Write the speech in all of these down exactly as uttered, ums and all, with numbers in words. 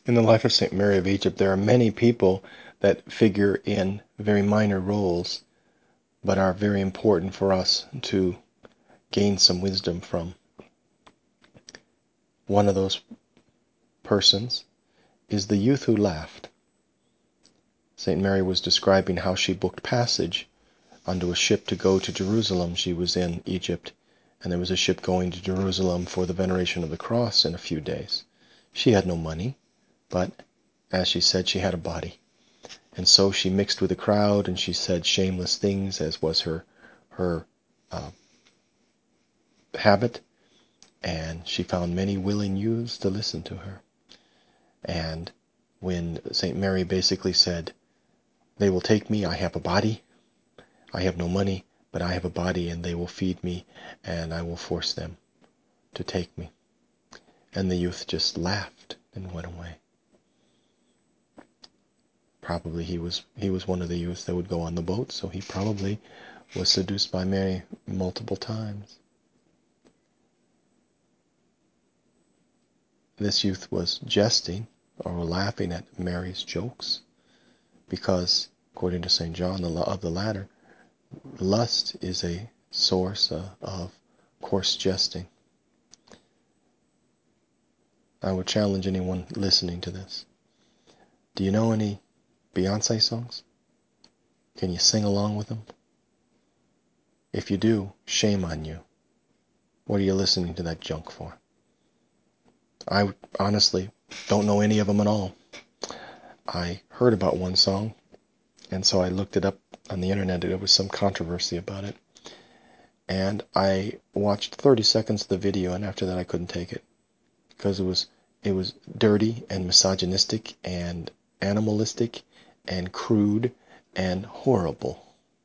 In the life of Saint Mary of Egypt, there are many people that figure in very minor roles, but are very important for us to gain some wisdom from. One of those persons is the youth who laughed. Saint Mary was describing how she booked passage onto a ship to go to Jerusalem. She was in Egypt, and there was a ship going to Jerusalem for the veneration of the cross in a few days. She had no money, but as she said, she had a body. And so she mixed with the crowd, and she said shameless things, as was her her uh, habit. And she found many willing youths to listen to her. And when Saint Mary basically said, "They will take me, I have a body. I have no money, but I have a body, and they will feed me, and I will force them to take me." And the youth just laughed and went away. Probably he was he was one of the youths that would go on the boat, so he probably was seduced by Mary multiple times. This youth was jesting or laughing at Mary's jokes because, according to Saint John of the Ladder, lust is a source uh, of coarse jesting. I would challenge anyone listening to this. Do you know any Beyonce songs? Can you sing along with them? If you do, shame on you. What are you listening to that junk for? I honestly don't know any of them at all. I heard about one song, and so I looked it up on the internet. There was some controversy about it. And I watched thirty seconds of the video, and after that I couldn't take it. Because it was it was dirty and misogynistic and animalistic and crude and horrible.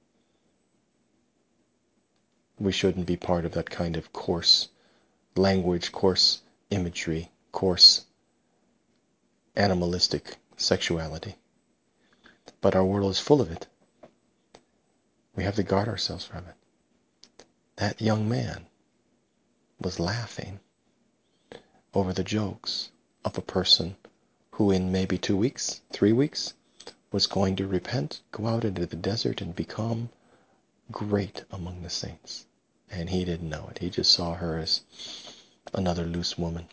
We shouldn't be part of that kind of coarse language, coarse imagery, coarse animalistic sexuality. But our world is full of it. We have to guard ourselves from it. That young man was laughing over the jokes of a person who in maybe two weeks, three weeks, was going to repent, go out into the desert and become great among the saints. And he didn't know it. He just saw her as another loose woman.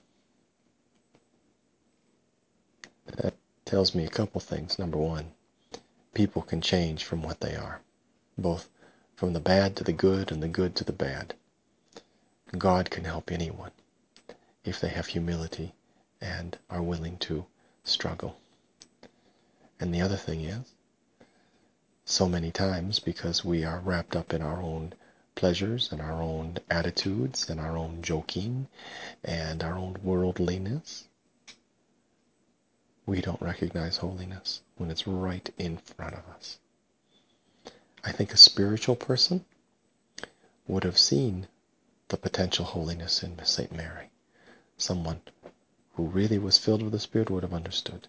That tells me a couple things. Number one, people can change from what they are, both from the bad to the good and the good to the bad. God can help anyone if they have humility and are willing to struggle. And the other thing is, so many times, because we are wrapped up in our own pleasures and our own attitudes and our own joking and our own worldliness, we don't recognize holiness when it's right in front of us. I think a spiritual person would have seen the potential holiness in Saint Mary. Someone who really was filled with the Spirit would have understood.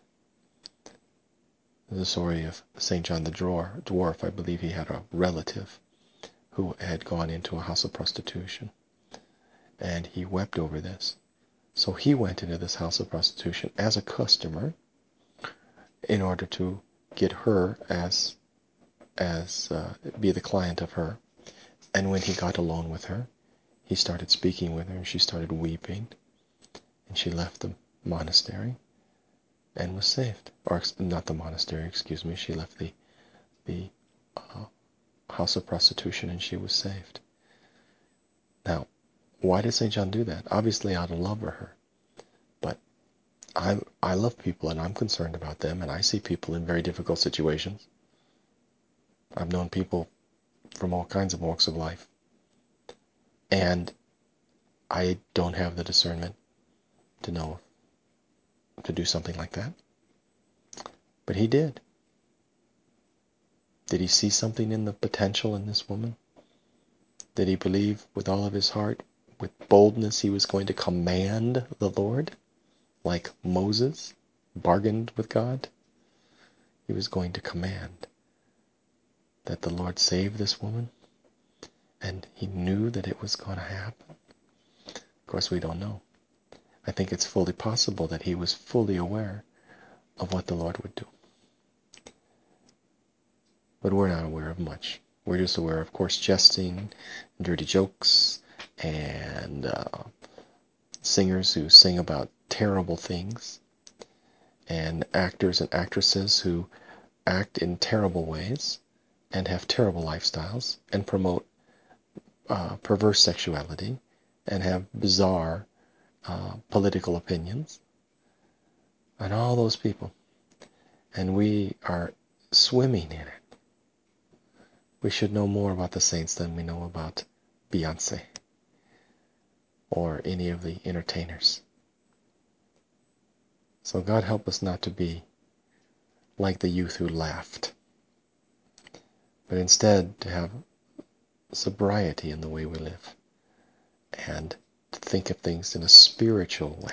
The story of Saint John the Dwarf, I believe he had a relative who had gone into a house of prostitution, and he wept over this. So he went into this house of prostitution as a customer in order to get her as as uh, be the client of her. And when he got alone with her, he started speaking with her, and she started weeping, and she left the monastery and was saved. Or not the monastery, excuse me. She left the the uh, house of prostitution, and she was saved. Now, why did Saint John do that? Obviously out of love for her. But I I love people, and I'm concerned about them, and I see people in very difficult situations. I've known people from all kinds of walks of life, and I don't have the discernment to know to do something like that. But he did. Did he see something in the potential in this woman? Did he believe with all of his heart, with boldness, he was going to command the Lord, like Moses bargained with God? He was going to command that the Lord save this woman, and he knew that it was going to happen. Of course, we don't know. I think it's fully possible that he was fully aware of what the Lord would do. But we're not aware of much. We're just aware of coarse jesting, dirty jokes, and uh, singers who sing about terrible things, and actors and actresses who act in terrible ways and have terrible lifestyles and promote uh, perverse sexuality and have bizarre uh, political opinions, and all those people. And we are swimming in it. We should know more about the saints than we know about Beyonce or any of the entertainers. So God help us not to be like the youth who laughed, but instead to have sobriety in the way we live and to think of things in a spiritual way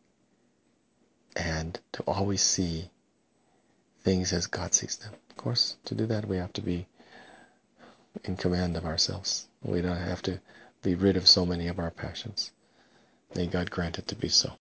and to always see things as God sees them. Of course, to do that we have to be in command of ourselves. We don't have to be rid of so many of our passions. May God grant it to be so.